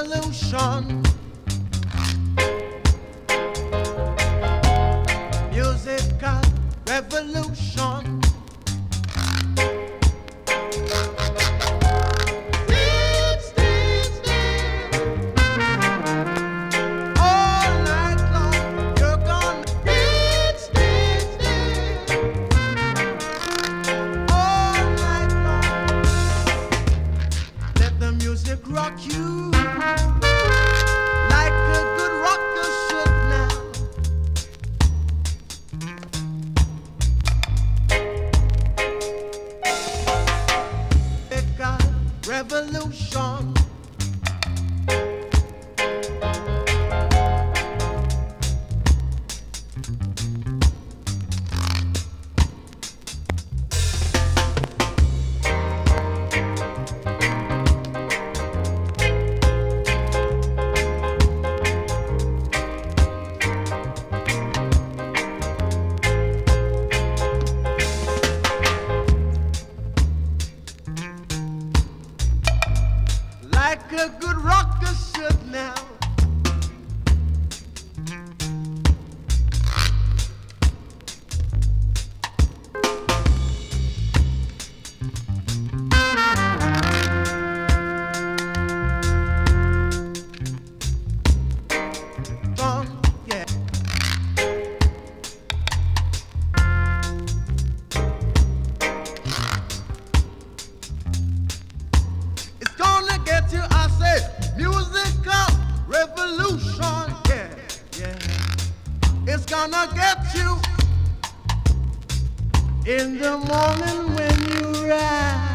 revolution. Musical revolution. Dance, dance, dance. All night long, you're gonna dance, dance, dance. All night long. Let the music rock you like a good rocker should now. Revolution. Like a good rocker should now. Yeah. It's gonna get you, I say, musical revolution. Yeah, yeah. It's gonna get you in the morning when you rise.